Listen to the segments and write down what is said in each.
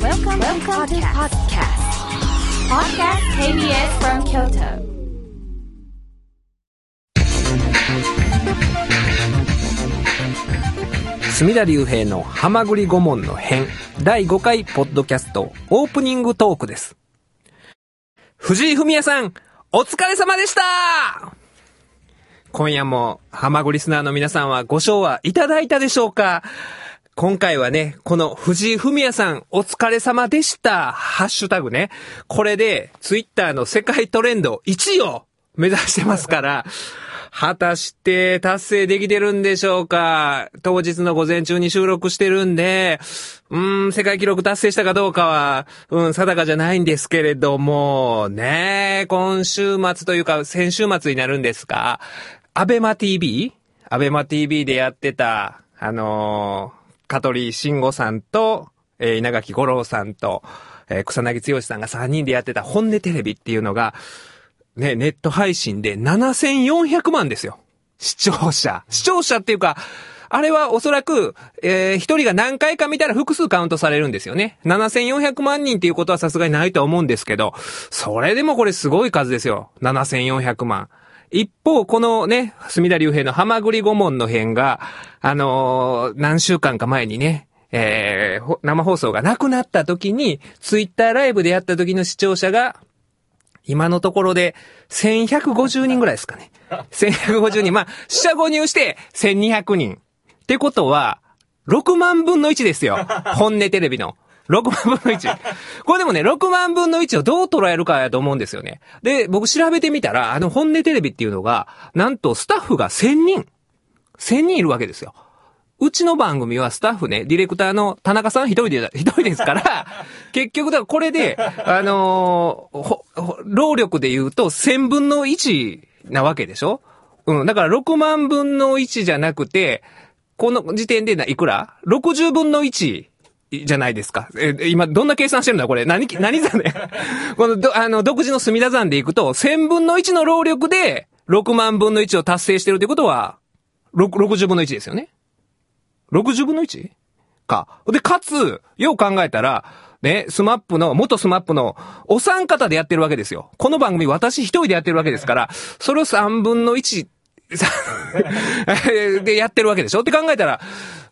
Welcome to podcast. Podcast KBS from Kyoto. 隅田隆平のはまぐり顧問の編第5回ポッドキャストオープニングトークです。藤井フミヤさん、お疲れ様でした。今夜もはまぐりリスナーの皆さんはご唱和いただいたでしょうか。今回はね、この藤井フミヤさんお疲れ様でしたハッシュタグね、これでツイッターの世界トレンド1位を目指してますから果たして達成できてるんでしょうか。当日の午前中に収録してるんで、世界記録達成したかどうかは、定かじゃないんですけれども、ね、今週末というか先週末になるんですが、アベマ TV でやってた、香取慎吾さんと、稲垣吾郎さんと、草薙剛さんが3人でやってた本音テレビっていうのが、ね、ネット配信で7400万ですよ。視聴者っていうか、あれはおそらく、一人が何回か見たら複数カウントされるんですよね。7400万人っていうことはさすがにないとは思うんですけど、それでもこれすごい数ですよ。7400万。一方、このね、隅田隆平のはまぐり顧問の編が、何週間か前にね、生放送がなくなった時に、ツイッターライブでやった時の視聴者が、今のところで1150人ぐらいですかね。1150人。まあ、四捨五入して1200人。ってことは、6万分の1ですよ。本音テレビの。6万分の1。これでもね、6万分の1をどう捉えるかやと思うんですよね。で、僕調べてみたら、本音テレビっていうのが、なんとスタッフが1000人いるわけですよ。うちの番組はスタッフね、ディレクターの田中さん一人ですから、結局だからこれで、労力で言うと1000分の1なわけでしょ？だから6万分の1じゃなくて、この時点でいくら？ 60 分の1じゃないですか。今どんな計算してるんだこれ。何算ね。この独自の隅田算でいくと、1000分の1の労力で6万分の1を達成してるってことは、60分の1ですよね。60分の 1? か。で、かつ、よう考えたら、ね、元スマップのお三方でやってるわけですよ。この番組私一人でやってるわけですから、それを3分の1でやってるわけでしょって考えたら、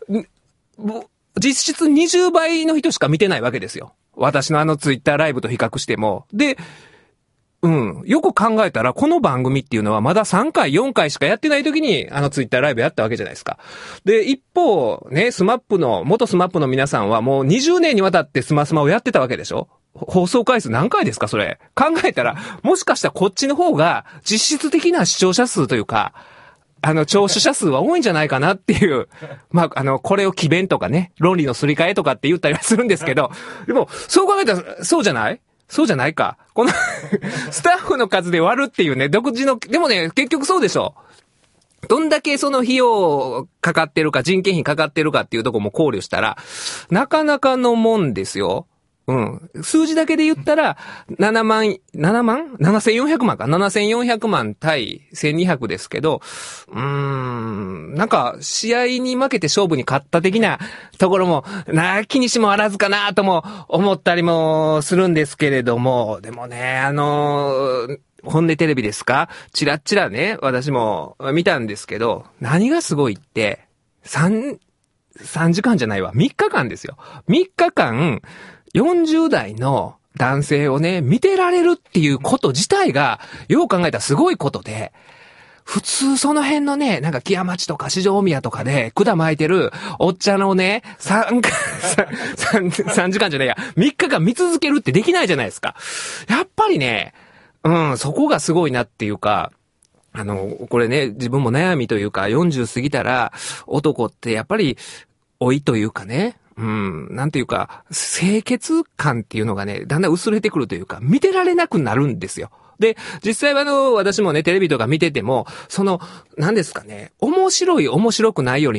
実質20倍の人しか見てないわけですよ。私のツイッターライブと比較しても。で、よく考えたら、この番組っていうのはまだ3回、4回しかやってない時に、ツイッターライブやったわけじゃないですか。で、一方、ね、元スマップの皆さんはもう20年にわたってスマスマをやってたわけでしょ？放送回数何回ですかそれ。考えたら、もしかしたらこっちの方が実質的な視聴者数というか、聴取者数は多いんじゃないかなっていう、まあ、これを詭弁とかね、論理のすり替えとかって言ったりはするんですけど、でも、そう考えたら、そうじゃないか。このスタッフの数で割るっていうね、独自の、でもね、結局そうでしょ。どんだけその費用かかってるか、人件費かかってるかっていうところも考慮したら、なかなかのもんですよ。数字だけで言ったら、7400万か。7400万対1200ですけど、なんか、試合に負けて勝負に勝った的なところも、気にしもあらずかなとも思ったりもするんですけれども、でもね、本音テレビですか？チラッチラね、私も見たんですけど、何がすごいって、3時間じゃないわ。3日間ですよ。3日間、40代の男性をね、見てられるっていうこと自体が、よう考えたらすごいことで、普通その辺のね、なんか木屋町とか四条大宮とかで管巻いてるおっちゃんのね、3時間じゃないや、3日間見続けるってできないじゃないですか。やっぱりね、そこがすごいなっていうか、これね、自分も悩みというか、40過ぎたら、男ってやっぱり、老いというかね、なんていうか、清潔感っていうのがね、だんだん薄れてくるというか、見てられなくなるんですよ。で、実際は私もね、テレビとか見てても、何ですかね、面白くないよりも、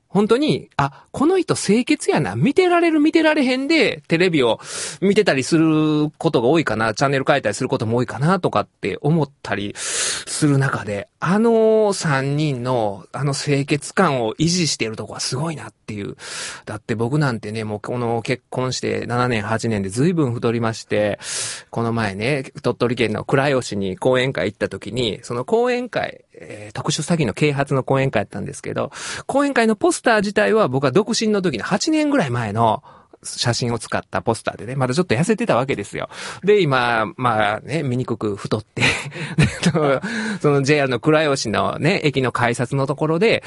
本当に、この人清潔やな、見てられる見てられへんで、テレビを見てたりすることが多いかな、チャンネル変えたりすることも多いかな、とかって思ったりする中で、3人の、清潔感を維持しているとこはすごいなっていう。だって僕なんてね、もうこの結婚して7年、8年で随分太りまして、この前ね、鳥取県の倉吉に講演会行った時に、その講演会、特殊詐欺の啓発の講演会やったんですけど、講演会のポスター自体は僕は独身の時の8年ぐらい前の写真を使ったポスターでね、まだちょっと痩せてたわけですよ。で、今、まあね、醜く太って、その JR の倉吉のね、駅の改札のところで、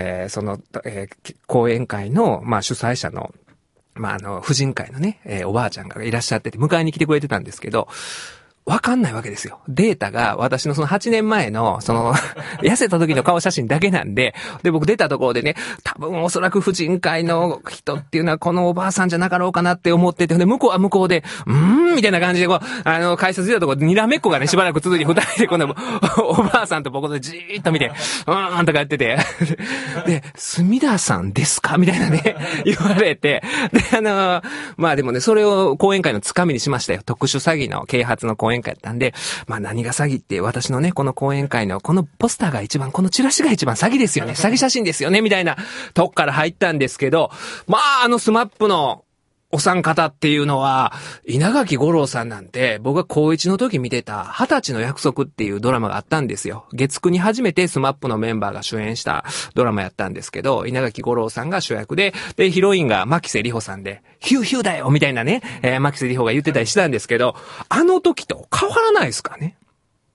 講演会の、まあ主催者の、まあ婦人会のね、おばあちゃんがいらっしゃってて、迎えに来てくれてたんですけど、わかんないわけですよ。データが私のその8年前の、痩せた時の顔写真だけなんで、で、僕出たところでね、多分おそらく婦人会の人っていうのはこのおばあさんじゃなかろうかなって思ってて、で、向こうは向こうで、みたいな感じで改札出たところでにらめっこがね、しばらく続いて二人でこのおばあさんと僕でじーっと見て、とかやってて、で、隅田さんですかみたいなね、言われて、で、まあでもね、それを講演会のつかみにしましたよ。特殊詐欺の啓発の講演会やったんで、まあ何が詐欺って私のね、この講演会のこのポスターが一番、このチラシが一番詐欺ですよね。詐欺写真ですよね。みたいなとこから入ったんですけど、まあスマップのお三方っていうのは、稲垣吾郎さんなんて、僕が高1の時見てた20歳の約束っていうドラマがあったんですよ。月9に初めてスマップのメンバーが主演したドラマやったんですけど、稲垣吾郎さんが主役で、ヒロインが牧瀬里穂さんで、ヒューヒューだよみたいなね、牧瀬里穂が言ってたりしたんですけど、あの時と変わらないですかね。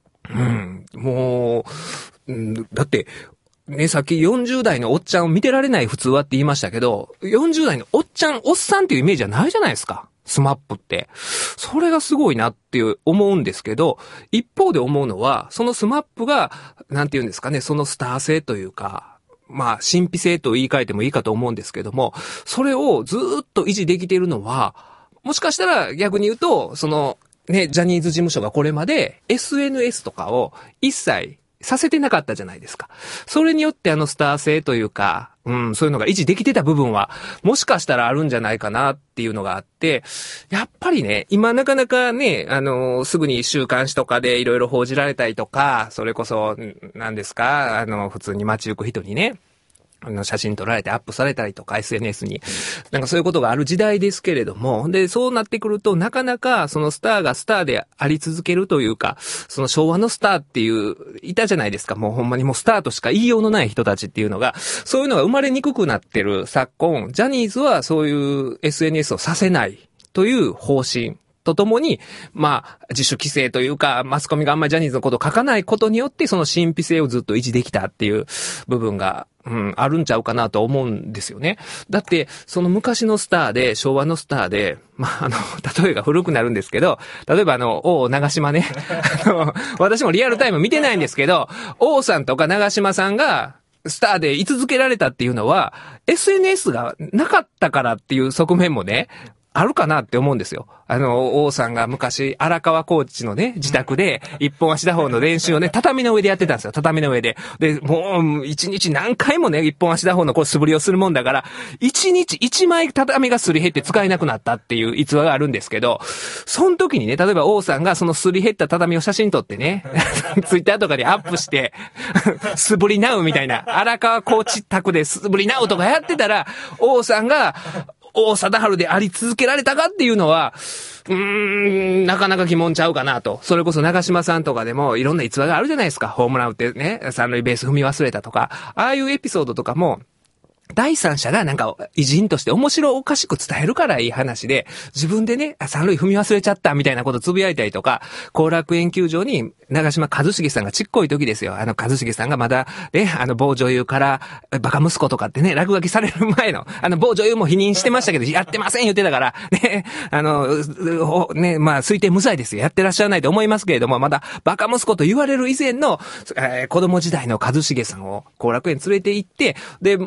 もう、だって、ね、さっき40代のおっちゃんを見てられない普通はって言いましたけど、40代のおっちゃん、おっさんっていうイメージはないじゃないですか。スマップって。それがすごいなって思うんですけど、一方で思うのは、そのスマップが、なんて言うんですかね、そのスター性というか、まあ、神秘性と言い換えてもいいかと思うんですけども、それをずーっと維持できているのは、もしかしたら逆に言うと、ね、ジャニーズ事務所がこれまで SNS とかを一切させてなかったじゃないですか。それによってスター性というか、そういうのが維持できてた部分は、もしかしたらあるんじゃないかなっていうのがあって、やっぱりね、今なかなかね、すぐに週刊誌とかでいろいろ報じられたりとか、それこそ、何ですか、普通に街行く人にね、写真撮られてアップされたりとか SNS に。なんかそういうことがある時代ですけれども。で、そうなってくるとなかなかそのスターがスターであり続けるというか、その昭和のスターっていう、いたじゃないですか。もうほんまにもうスターとしか言いようのない人たちっていうのが、そういうのが生まれにくくなってる昨今、ジャニーズはそういう SNS をさせないという方針。とともに、まあ、自主規制というか、マスコミがあんまりジャニーズのことを書かないことによって、その神秘性をずっと維持できたっていう部分が、あるんちゃうかなと思うんですよね。だって、その昔のスターで、昭和のスターで、まあ、例えが古くなるんですけど、例えば王長島ね、私もリアルタイム見てないんですけど、王さんとか長島さんが、スターで居続けられたっていうのは、SNS がなかったからっていう側面もね、あるかなって思うんですよ。王さんが昔、荒川コーチのね、自宅で、一本足打法の練習をね、畳の上でやってたんですよ。畳の上で。で、もう、一日何回もね、一本足打法のこう素振りをするもんだから、一日一枚畳がすり減って使えなくなったっていう逸話があるんですけど、その時にね、例えば王さんがそのすり減った畳を写真撮ってね、ツイッターとかにアップして、素振りナウみたいな、荒川コーチ宅で素振りナウとかやってたら、王さんが、王貞治であり続けられたかっていうのは、なかなか疑問ちゃうかなと。それこそ長嶋さんとかでもいろんな逸話があるじゃないですか。ホームラン打ってね、三塁ベース踏み忘れたとか。ああいうエピソードとかも、第三者がなんか偉人として面白おかしく伝えるからいい話で、自分でね、三塁踏み忘れちゃったみたいなことつぶやいたりとか、後楽園球場に長嶋一茂さんがちっこい時ですよ。一茂さんがまだね、某女優からバカ息子とかってね、落書きされる前の、某女優も否認してましたけど、やってません言ってたから、ね、ね、まあ推定無罪ですよ。やってらっしゃらないと思いますけれども、まだバカ息子と言われる以前の、子供時代の一茂さんを後楽園連れて行って、で、まあ試合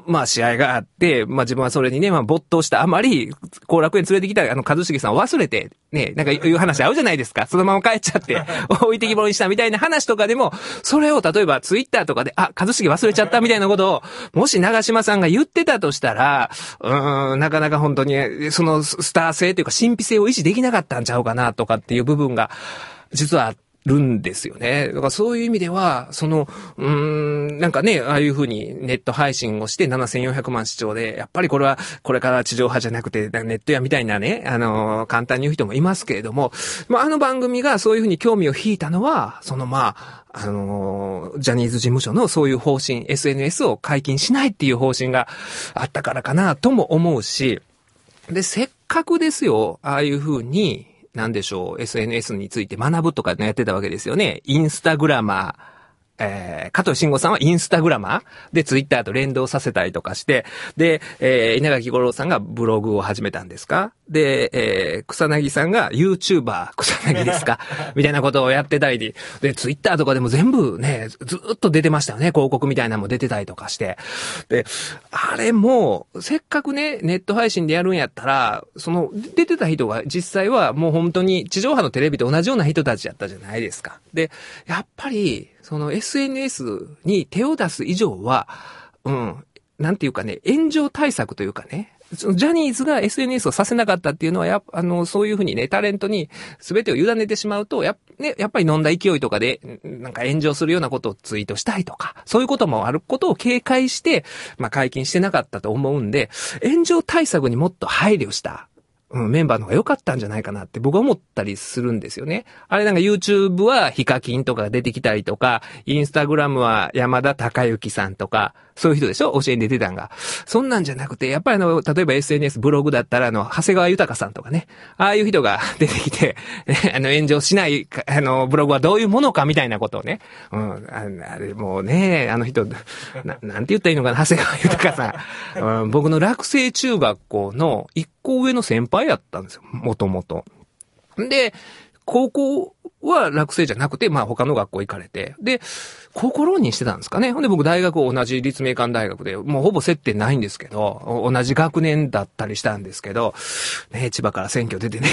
会があって、まあ自分はそれにね、まあ没頭したあまり、後楽園連れてきた一茂さんを忘れて、ね、なんかいう話あるじゃないですか。そのまま帰っちゃって、置いてきぼりにしたみたいな話とかでも、それを例えばツイッターとかで、一茂忘れちゃったみたいなことを、もし長嶋さんが言ってたとしたら、なかなか本当に、そのスター性というか神秘性を維持できなかったんちゃうかなとかっていう部分が、実はるんですよね。だからそういう意味では、なんかね、ああいう風にネット配信をして7400万視聴で、やっぱりこれは、これから地上波じゃなくて、ネットやみたいなね、簡単に言う人もいますけれども、あの番組がそういう風に興味を引いたのは、ジャニーズ事務所のそういう方針、SNS を解禁しないっていう方針があったからかなとも思うし、で、せっかくですよ、ああいう風に、なんでしょう、SNS について学ぶとかやってたわけですよね。インスタグラマー。加藤慎吾さんはインスタグラマーでツイッターと連動させたりとかして、で、稲垣吾郎さんがブログを始めたんですか？で、草薙さんが YouTuber 草薙ですかみたいなことをやってたりで、ツイッターとかでも全部ね、ずっと出てましたよね。広告みたいなのも出てたりとかして。で、あれも、せっかくね、ネット配信でやるんやったら、出てた人が実際はもう本当に地上波のテレビと同じような人たちやったじゃないですか。で、やっぱり、SNS に手を出す以上は、なんていうかね、炎上対策というかね、ジャニーズが SNS をさせなかったっていうのはそういうふうにね、タレントに全てを委ねてしまうと、やっぱり飲んだ勢いとかで、なんか炎上するようなことをツイートしたいとか、そういうこともあることを警戒して、解禁してなかったと思うんで、炎上対策にもっと配慮した。メンバーの方が良かったんじゃないかなって僕は思ったりするんですよね。あれなんか YouTube はヒカキンとかが出てきたりとか、インスタグラムは山田孝之さんとか、そういう人でしょ？教えに出てたんが。そんなんじゃなくて、やっぱり例えば SNS ブログだったら長谷川豊さんとかね、ああいう人が出てきて、炎上しない、ブログはどういうものかみたいなことをね、あれもうね、あの人、なんて言ったらいいのかな、長谷川豊さん。僕の落成中学校の一個上の先輩やったんですよ、もともと。で、高校は落成じゃなくて、他の学校行かれて、で、高校浪人してたんですかね。ほんで僕大学同じ立命館大学で、もうほぼ接点ないんですけど、同じ学年だったりしたんですけど、ね、千葉から選挙出てね。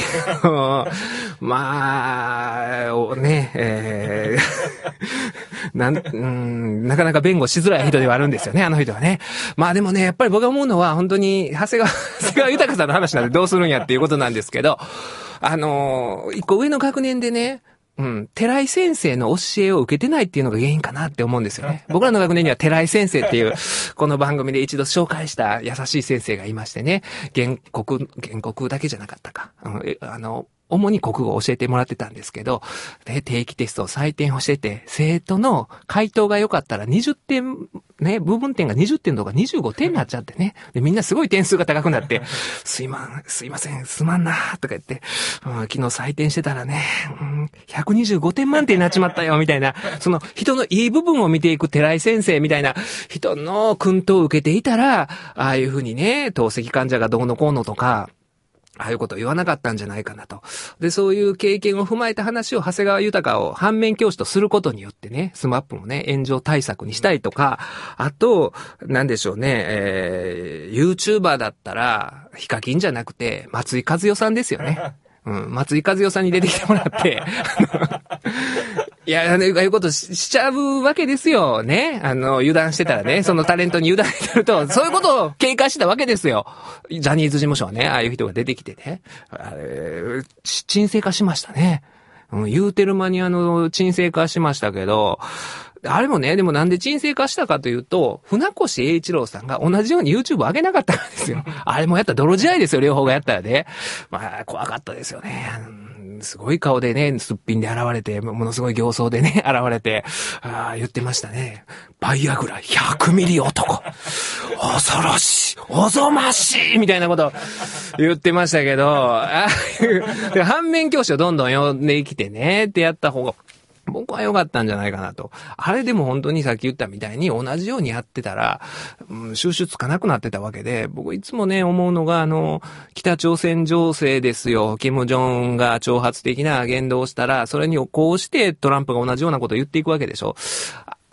なかなか弁護しづらい人ではあるんですよね、あの人はね。でもね、やっぱり僕が思うのは、本当に、長谷川豊さんの話なんでどうするんやっていうことなんですけど、一個上の学年でね、寺井先生の教えを受けてないっていうのが原因かなって思うんですよね。僕らの学年には寺井先生っていう、この番組で一度紹介した優しい先生がいましてね、原告だけじゃなかったか。主に国語を教えてもらってたんですけど、で、定期テストを採点をしてて、生徒の回答が良かったら20点、ね、部分点が20点とか25点になっちゃってね。で、みんなすごい点数が高くなって、すいません、すまんなとか言って、昨日採点してたらね、125点満点になっちまったよ、みたいな、その人のいい部分を見ていく寺井先生みたいな人の訓導を受けていたら、ああいうふうにね、透析患者がどうのこうのとか、ああいうことを言わなかったんじゃないかなと。で、そういう経験を踏まえた話を長谷川豊を反面教師とすることによってね、スマップもね、炎上対策にしたりとか、あと、なんでしょうね、YouTuber だったら、ヒカキンじゃなくて、松井和代さんですよね。松井和代さんに出てきてもらって、いや、ああいうことしちゃうわけですよ。ね。油断してたらね、そのタレントに油断してると、そういうことを警戒してたわけですよ。ジャニーズ事務所はね、ああいう人が出てきてね。沈静化しましたね。言うてる間に沈静化しましたけど、あれもね、でもなんで沈静化したかというと、船越英一郎さんが同じように YouTube 上げなかったからですよ。あれもやったら泥仕合ですよ、両方がやったらね。怖かったですよね。すごい顔でね、すっぴんで現れて、ものすごい形相でね、現れて、言ってましたね。バイアグラ100ミリ男。恐ろしい、おぞましいみたいなこと言ってましたけど、反面教師をどんどん呼んできてね、ってやった方が、僕は良かったんじゃないかなと。あれでも本当にさっき言ったみたいに同じようにやってたら、収集つかなくなってたわけで、僕いつもね、思うのが北朝鮮情勢ですよ。キム・ジョンが挑発的な言動をしたら、それにこうしてトランプが同じようなことを言っていくわけでしょ。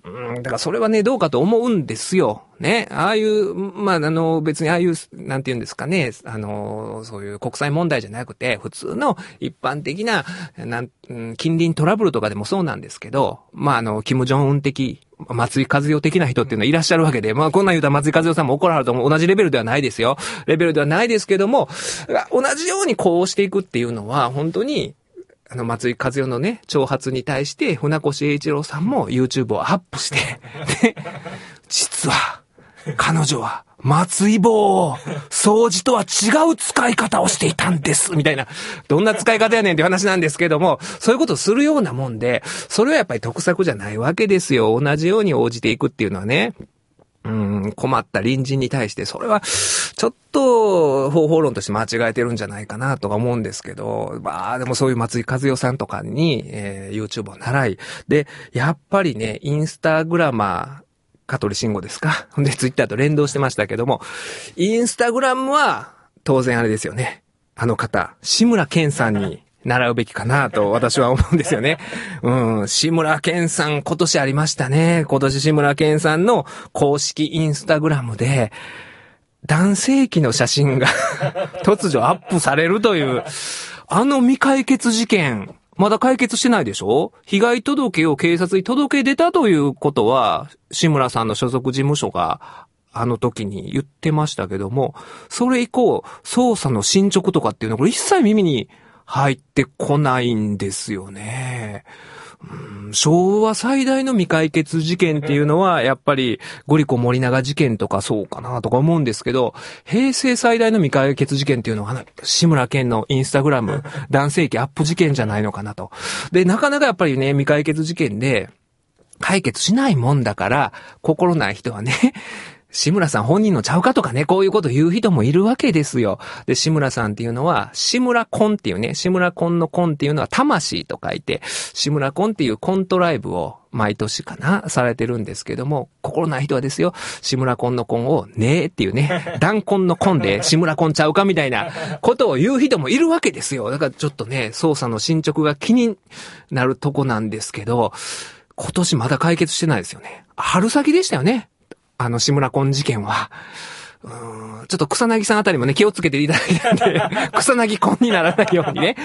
だからそれはね、どうかと思うんですよ。ね。ああいう、別にああいう、なんて言うんですかね、そういう国際問題じゃなくて、普通の一般的な、近隣トラブルとかでもそうなんですけど、キム・ジョンウン的、松井和代的な人っていうのはいらっしゃるわけで、こんなん言うたら松井和代さんも怒られると思う。同じレベルではないですよ。レベルではないですけども、同じようにこうしていくっていうのは、本当に、松井和代のね、挑発に対して、船越英一郎さんも YouTube をアップして、で、実は、彼女は、松井棒を、掃除とは違う使い方をしていたんです、みたいな。どんな使い方やねんっていう話なんですけども、そういうことをするようなもんで、それはやっぱり得策じゃないわけですよ。同じように応じていくっていうのはね。困った隣人に対して、それは、ちょっと、方法論として間違えてるんじゃないかなとか思うんですけど、でもそういう松井和代さんとかに、YouTube を習い、で、やっぱりね、インスタグラマー、香取慎吾ですか？で、ツイッターと連動してましたけども、インスタグラムは、当然あれですよね。あの方、志村けんさんに、習うべきかなと私は思うんですよね。志村けんさん今年ありましたね。今年志村けんさんの公式インスタグラムで男性器の写真が突如アップされるという、未解決事件、まだ解決してないでしょ？被害届を警察に届け出たということは、志村さんの所属事務所があの時に言ってましたけども、それ以降、捜査の進捗とかっていうのはこれ一切耳に入ってこないんですよね。昭和最大の未解決事件っていうのは、やっぱり、ゴリコ森永事件とかそうかなとか思うんですけど、平成最大の未解決事件っていうのは、志村けんのインスタグラム、男性器アップ事件じゃないのかなと。で、なかなかやっぱりね、未解決事件で、解決しないもんだから、心ない人はね、志村さん本人のちゃうかとかね、こういうこと言う人もいるわけですよ。で、志村さんっていうのは、志村コンっていうね、志村コンのコンっていうのは魂と書いて、志村コンっていうコントライブを毎年かな、されてるんですけども、心ない人はですよ、志村コンのコンをねえっていうね、弾痕のコンで志村コンちゃうかみたいなことを言う人もいるわけですよ。だからちょっとね、捜査の進捗が気になるとこなんですけど、今年まだ解決してないですよね。春先でしたよね。志村コン事件は。ちょっと草薙さんあたりもね、気をつけていただいたんで、草薙コンにならないようにね。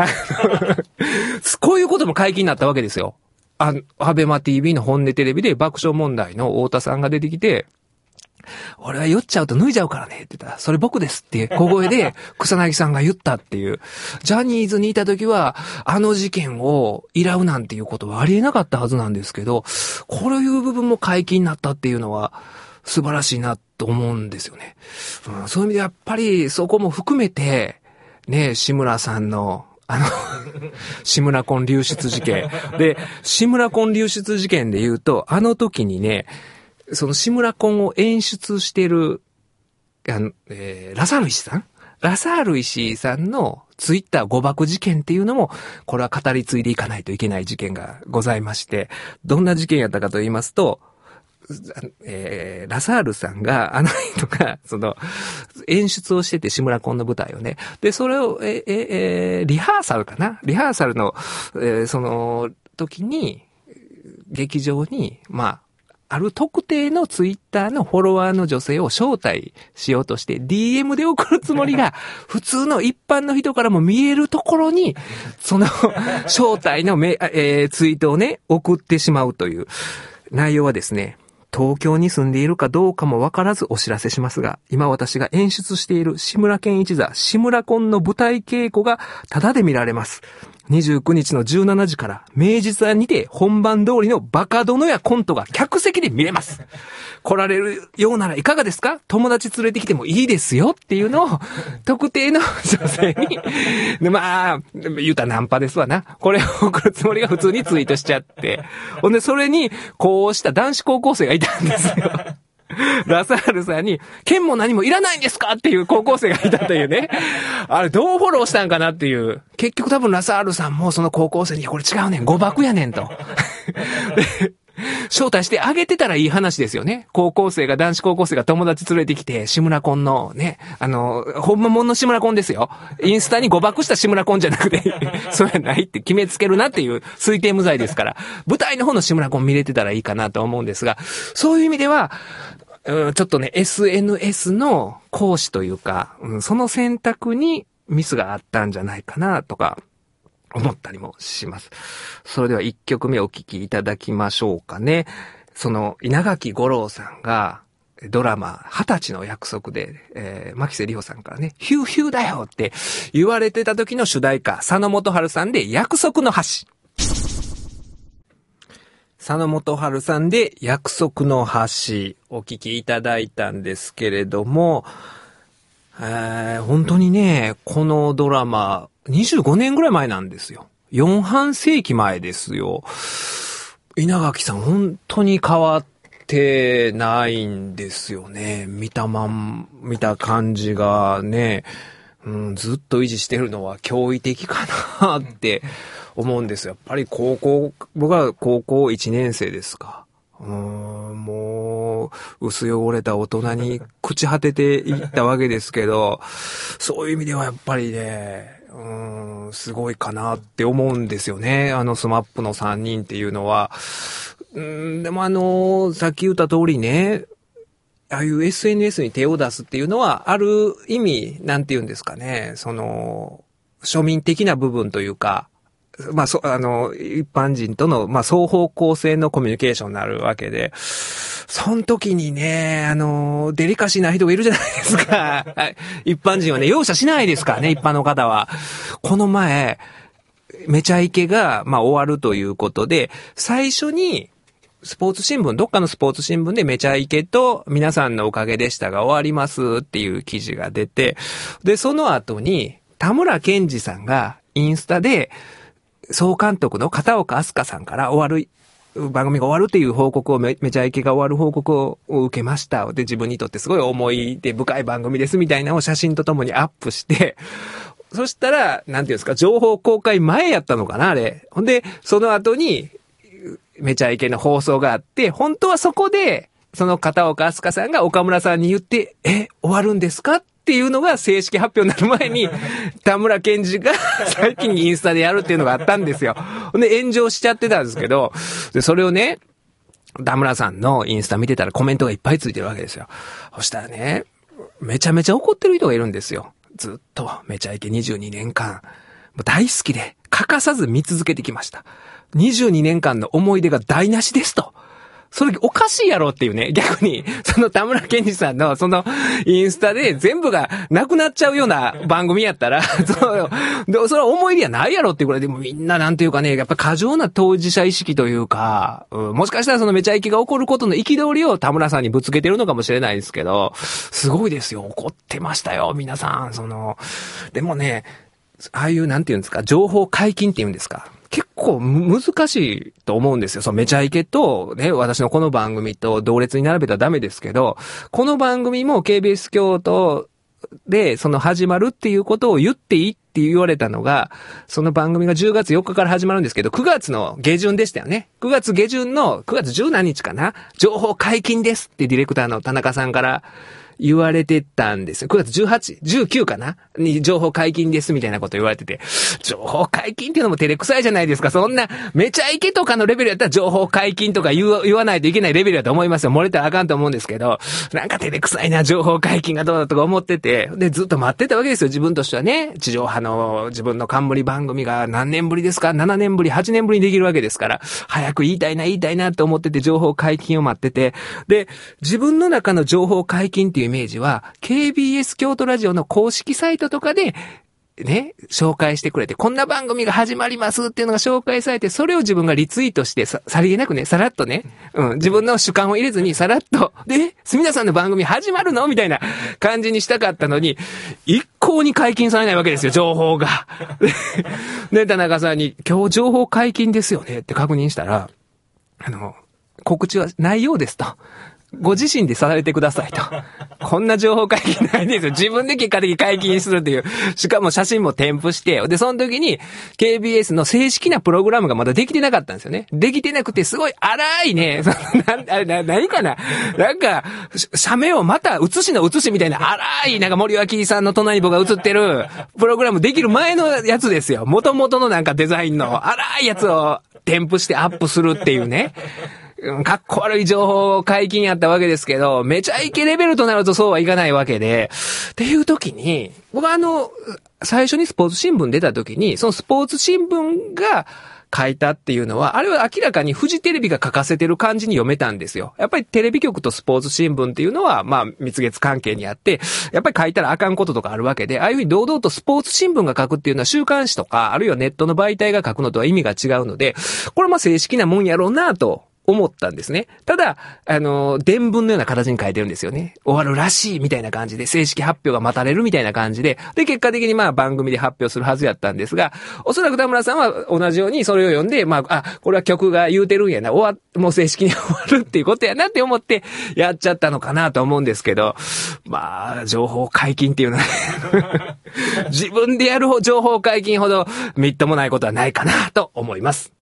こういうことも解禁になったわけですよ。アベマ TV の本音テレビで爆笑問題の太田さんが出てきて、俺は酔っちゃうと脱いじゃうからねって言ったら、それ僕ですって小声で草薙さんが言ったっていう。ジャニーズにいた時は、事件を依頼なんていうことはありえなかったはずなんですけど、こういう部分も解禁になったっていうのは素晴らしいなと思うんですよね。そういう意味でやっぱりそこも含めて、ね、志村さんの志村コン流出事件。で、志村コン流出事件で言うと、時にね、その志村コンを演出している、ラサール石井さんのツイッター誤爆事件っていうのも、これは語り継いでいかないといけない事件がございまして、どんな事件やったかと言いますと、ラサールさんが、人が、演出をしてて、志村コンの舞台をね。で、それを、リハーサルの、その時に、劇場に、ある特定のツイッターのフォロワーの女性を招待しようとして DM で送るつもりが普通の一般の人からも見えるところにその招待のツイートをね送ってしまうという内容はですね、東京に住んでいるかどうかもわからずお知らせしますが、今私が演出している志村けん一座志村コンの舞台稽古がタダで見られます。29日の17時から明治座にて本番通りのバカ殿やコントが客席で見れます。来られるようならいかがですか？友達連れてきてもいいですよっていうのを特定の女性に、で言うたらナンパですわな。これを送るつもりが普通にツイートしちゃって。ほんでそれにこうした男子高校生がいたんですよ。ラサールさんに、剣も何もいらないんですかっていう高校生がいたというね。あれどうフォローしたんかなっていう。結局多分ラサールさんもその高校生に、これ違うねん、誤爆やねんと。 招待してあげてたらいい話ですよね。男子高校生が友達連れてきて、志村コンのね、ほんまもんの志村コンですよ。インスタに誤爆した志村コンじゃなくて、そうやないって決めつけるなっていう推定無罪ですから、舞台の方の志村コン見れてたらいいかなと思うんですが、そういう意味では、ちょっとね、SNS の講師というか、その選択にミスがあったんじゃないかなとか、思ったりもします。それでは1曲目お聴きいただきましょうかね。稲垣吾郎さんがドラマ20歳の約束で、牧瀬里穂さんからね、ヒューヒューだよって言われてた時の主題歌、佐野元春さんで約束の橋。佐野元春さんで約束の橋お聴きいただいたんですけれども、本当にね、このドラマ、25年ぐらい前なんですよ。4半世紀前ですよ。稲垣さん本当に変わってないんですよね。見た感じがね、ずっと維持してるのは驚異的かなって思うんですよ。やっぱり僕は高校1年生ですか。もう、薄汚れた大人に朽ち果てていったわけですけど、そういう意味ではやっぱりね、すごいかなって思うんですよね。スマップの3人っていうのは。でもさっき言った通りね、ああいう SNS に手を出すっていうのは、ある意味、なんて言うんですかね、庶民的な部分というか、一般人との、双方向性のコミュニケーションになるわけで、その時にね、デリカシーな人がいるじゃないですか。一般人はね、容赦しないですからね、一般の方は。この前、めちゃイケが、終わるということで、最初に、どっかのスポーツ新聞でめちゃイケと皆さんのおかげでしたが終わりますっていう記事が出て、で、その後に、田村健二さんがインスタで、総監督の片岡飛鳥さんから番組が終わるっていう報告をめちゃイケが終わる報告を受けました。で、自分にとってすごい思い出深い番組ですみたいなのを写真とともにアップして、そしたら、なんていうんですか、情報公開前やったのかな、あれ。ほんで、その後に、めちゃイケの放送があって、本当はそこで、その片岡飛鳥さんが岡村さんに言って、終わるんですかっていうのが正式発表になる前に、田村健二が最近インスタでやるっていうのがあったんですよ。で、炎上しちゃってたんですけど、で、それをね、田村さんのインスタ見てたらコメントがいっぱいついてるわけですよ。そしたらね、めちゃめちゃ怒ってる人がいるんですよ。ずっと、めちゃイケ22年間、大好きで、欠かさず見続けてきました。22年間の思い出が台無しですと。それおかしいやろっていうね、逆に、その田村健二さんのそのインスタで全部がなくなっちゃうような番組やったら、それは思い出はないやろっていうくらいでもみんななんていうかね、やっぱ過剰な当事者意識というか、もしかしたらそのめちゃイケが起こることの憤りを田村さんにぶつけてるのかもしれないですけど、すごいですよ、怒ってましたよ、皆さん。でもね、ああいうなんていうんですか、情報解禁っていうんですか。結構難しいと思うんですよ。めちゃイケとね、私のこの番組と同列に並べたらダメですけど、この番組も KBS 京都で始まるっていうことを言っていいって言われたのが、その番組が10月4日から始まるんですけど、9月の下旬でしたよね。9月下旬の9月10何日かな、情報解禁ですってディレクターの田中さんから言われてたんですよ。9月18、19かなに情報解禁ですみたいなこと言われてて、情報解禁っていうのも照れくさいじゃないですか。そんな、めちゃイケとかのレベルやったら情報解禁とか言わないといけないレベルだと思いますよ。漏れたらあかんと思うんですけど、なんか照れくさいな、情報解禁がどうだとか思ってて、で、ずっと待ってたわけですよ。自分としてはね、地上波の自分の冠番組が何年ぶりですか ?7 年ぶり、8年ぶりにできるわけですから、早く言いたいなと思ってて、情報解禁を待ってて、で、自分の中の情報解禁っていうイメージは KBS 京都ラジオの公式サイトとかでね、紹介してくれて、こんな番組が始まりますっていうのが紹介されて、それを自分がリツイートして、さりげなくね、さらっとね、自分の主観を入れずにさらっと、で、住田さんの番組始まるのみたいな感じにしたかったのに、一向に解禁されないわけですよ、情報が。で、田中さんに、今日情報解禁ですよねって確認したら、告知はないようですと。 ご自身でされてくださいと。こんな情報解禁ないんですよ。自分で結果的に解禁するっていう。しかも写真も添付して、で、その時に KBS の正式なプログラムがまだできてなかったんですよね。できてなくて、すごい荒いね、何かななんか、写メをまた写しの写しみたいな荒い、なんか森脇さんの隣に僕が写ってるプログラムできる前のやつですよ。元々のなんかデザインの荒いやつを添付してアップするっていうね。かっこ悪い情報解禁やったわけですけど、めちゃイケレベルとなるとそうはいかないわけで、っていう時に、僕は最初にスポーツ新聞出た時に、そのスポーツ新聞が書いたっていうのは、あれは明らかにフジテレビが書かせてる感じに読めたんですよ。やっぱりテレビ局とスポーツ新聞っていうのは、まあ、蜜月関係にあって、やっぱり書いたらあかんこととかあるわけで、ああいうふうに堂々とスポーツ新聞が書くっていうのは週刊誌とか、あるいはネットの媒体が書くのとは意味が違うので、これはまあ正式なもんやろうなと思ったんですね。ただ、伝聞のような形に書いてるんですよね。終わるらしいみたいな感じで、正式発表が待たれるみたいな感じで、で、結果的にまあ番組で発表するはずやったんですが、おそらく田村さんは同じようにそれを読んで、まあ、これは曲が言うてるんやな、もう正式に終わるっていうことやなって思ってやっちゃったのかなと思うんですけど、まあ、情報解禁っていうのは自分でやる情報解禁ほどみっともないことはないかなと思います。